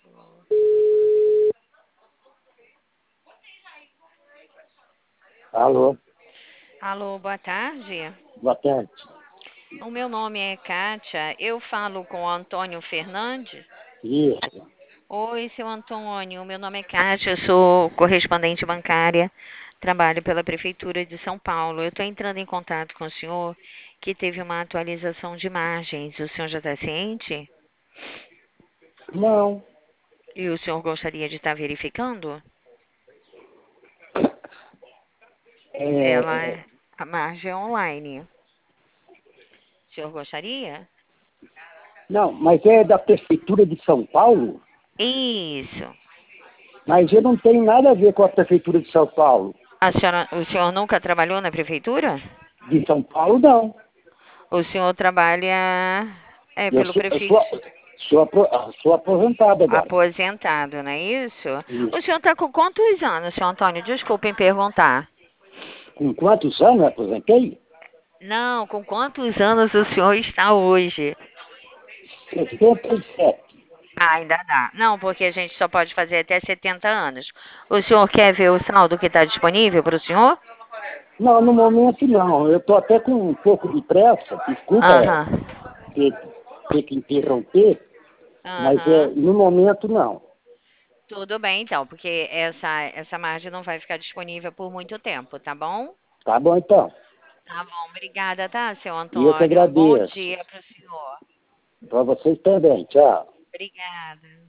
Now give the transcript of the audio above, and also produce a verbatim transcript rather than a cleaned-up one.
Alô, Alô, boa tarde. boa tarde. O meu nome é Kátia. Eu falo com o Antônio Fernandes. Isso. Oi, seu Antônio. Meu nome é Kátia. Eu sou correspondente bancária. Trabalho pela Prefeitura de São Paulo. Eu estou entrando em contato com o senhor que teve uma atualização de margens. O senhor já está ciente? Não, E o senhor gostaria de estar verificando? Ela é, é a margem é online. O senhor gostaria? não, mas é da Prefeitura de São Paulo, Isso. mas eu não tenho nada a ver com a Prefeitura de São Paulo. A senhora, o senhor nunca trabalhou na prefeitura? De São Paulo, não. O senhor trabalha é, Eu pelo sou, eu prefeito sou, sou, apro- sou aposentado agora. aposentado, não é isso? O Isso. senhor está com quantos anos, senhor Antônio? Desculpem perguntar. Com quantos anos eu aposentei? Não, com quantos anos o senhor está hoje? sessenta e sete. Ah, ainda dá. Não, porque a gente só pode fazer até setenta anos. O senhor quer ver o saldo que está disponível para o senhor? Não, no momento não. Eu estou até com um pouco de pressa, desculpa é, Aham. ter, ter que interromper, mas é, Aham. no momento não. Tudo bem, então, porque essa, essa margem não vai ficar disponível por muito tempo, tá bom? Tá bom então. Tá bom, obrigada, tá, seu E eu que Antônio? Bom agradeço. dia para o senhor. Para vocês também. Tchau. Obrigada.